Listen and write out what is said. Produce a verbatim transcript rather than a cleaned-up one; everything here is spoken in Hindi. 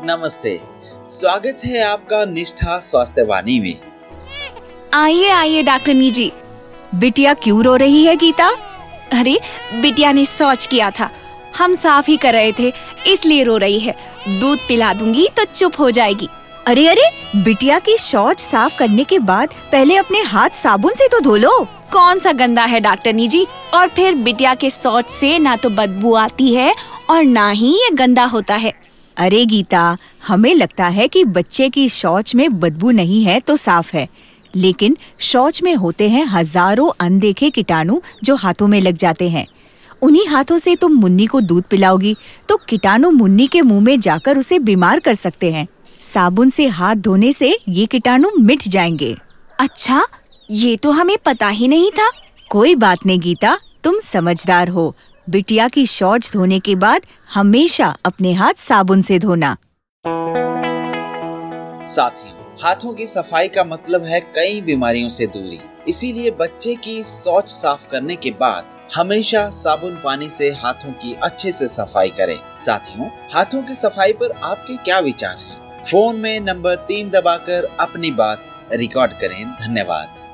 नमस्ते, स्वागत है आपका निष्ठा स्वास्थ्य वाणी में। आइए आइए डॉक्टरनी जी। बिटिया क्यों रो रही है गीता? अरे बिटिया ने शौच किया था, हम साफ ही कर रहे थे इसलिए रो रही है। दूध पिला दूंगी तो चुप हो जाएगी। अरे अरे, बिटिया की शौच साफ करने के बाद पहले अपने हाथ साबुन से तो धो लो। कौन सा गंदा है डॉक्टरनी जी? और फिर बिटिया के शौच से ना तो बदबू आती है और ना ही ये गंदा होता है। अरे गीता, हमें लगता है कि बच्चे की शौच में बदबू नहीं है तो साफ है, लेकिन शौच में होते हैं हजारों अनदेखे कीटाणु जो हाथों में लग जाते हैं। उन्हीं हाथों से तुम मुन्नी को दूध पिलाओगी तो कीटाणु मुन्नी के मुंह में जाकर उसे बीमार कर सकते हैं। साबुन से हाथ धोने से ये कीटाणु मिट जाएंगे। अच्छा, ये तो हमें पता ही नहीं था। कोई बात नहीं गीता, तुम समझदार हो। बिटिया की शौच धोने के बाद हमेशा अपने हाथ साबुन से धोना। साथियों, हाथों की सफाई का मतलब है कई बीमारियों से दूरी। इसीलिए बच्चे की शौच साफ करने के बाद हमेशा साबुन पानी से हाथों की अच्छे से सफाई करें। साथियों, हाथों की सफाई पर आपके क्या विचार हैं? फोन में नंबर तीन दबाकर अपनी बात रिकॉर्ड करें। धन्यवाद।